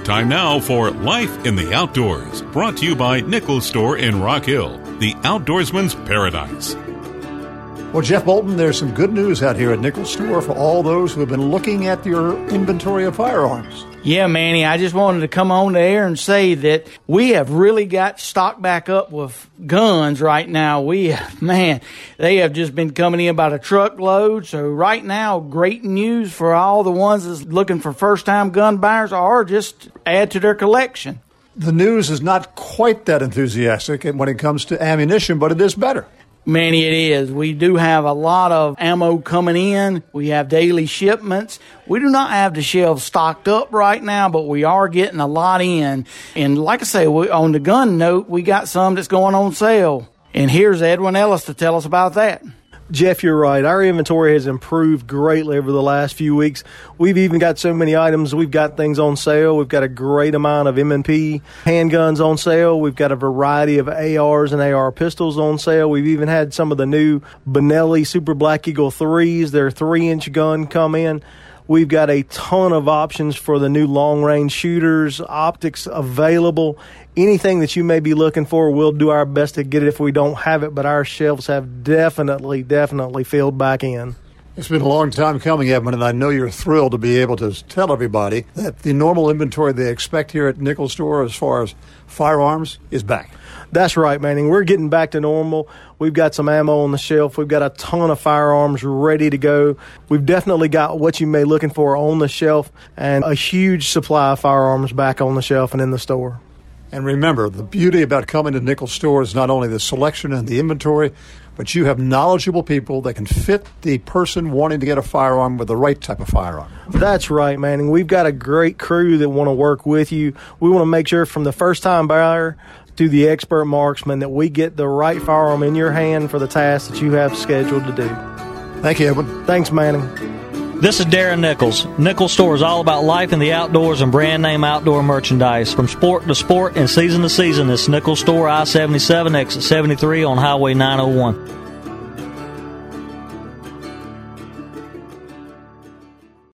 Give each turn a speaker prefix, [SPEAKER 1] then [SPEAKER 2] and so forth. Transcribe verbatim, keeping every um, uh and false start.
[SPEAKER 1] Time now for Life in the Outdoors, brought to you by Nichols Store in Rock Hill, the outdoorsman's paradise.
[SPEAKER 2] Well, Jeff Bolton, there's some good news out here at Nichols Store for all those who have been looking at your inventory of firearms.
[SPEAKER 3] Yeah, Manny, I just wanted to come on the air and say that we have really got stocked back up with guns right now. We, man, they have just been coming in about a truckload. So right now, great news for all the ones that's looking for first-time gun buyers or just add to their collection.
[SPEAKER 2] The news is not quite that enthusiastic when it comes to ammunition, but it is better.
[SPEAKER 3] Manny, it is. We do have a lot of ammo coming in. We have daily shipments. We do not have the shelves stocked up right now, but we are getting a lot in. And like I say, we, on the gun note, we got some that's going on sale. And here's Edwin Ellis to tell us about that.
[SPEAKER 4] Jeff, you're right. Our inventory has improved greatly over the last few weeks. We've even got so many items. We've got things on sale. We've got a great amount of M and P handguns on sale. We've got a variety of A Rs and A R pistols on sale. We've even had some of the new Benelli Super Black Eagle threes, their three-inch gun, come in. We've got a ton of options for the new long-range shooters, optics available. Anything that you may be looking for, we'll do our best to get it if we don't have it, but our shelves have definitely, definitely filled back in.
[SPEAKER 2] It's been a long time coming, Edmund, and I know you're thrilled to be able to tell everybody that the normal inventory they expect here at Nichols Store as far as firearms is back.
[SPEAKER 4] That's right, Manning. We're getting back to normal. We've got some ammo on the shelf. We've got a ton of firearms ready to go. We've definitely got what you may be looking for on the shelf and a huge supply of firearms back on the shelf and in the store.
[SPEAKER 2] And remember, the beauty about coming to Nichols Store is not only the selection and the inventory, but you have knowledgeable people that can fit the person wanting to get a firearm with the right type of firearm.
[SPEAKER 4] That's right, Manning. We've got a great crew that want to work with you. We want to make sure from the first-time buyer to the expert marksman that we get the right firearm in your hand for the task that you have scheduled to do.
[SPEAKER 2] Thank you, Edwin.
[SPEAKER 4] Thanks, Manning.
[SPEAKER 5] This is Darren Nichols. Nichols Store is all about life in the outdoors and brand name outdoor merchandise. From sport to sport and season to season, it's Nichols Store, I seventy-seven, exit seventy-three on Highway nine oh one.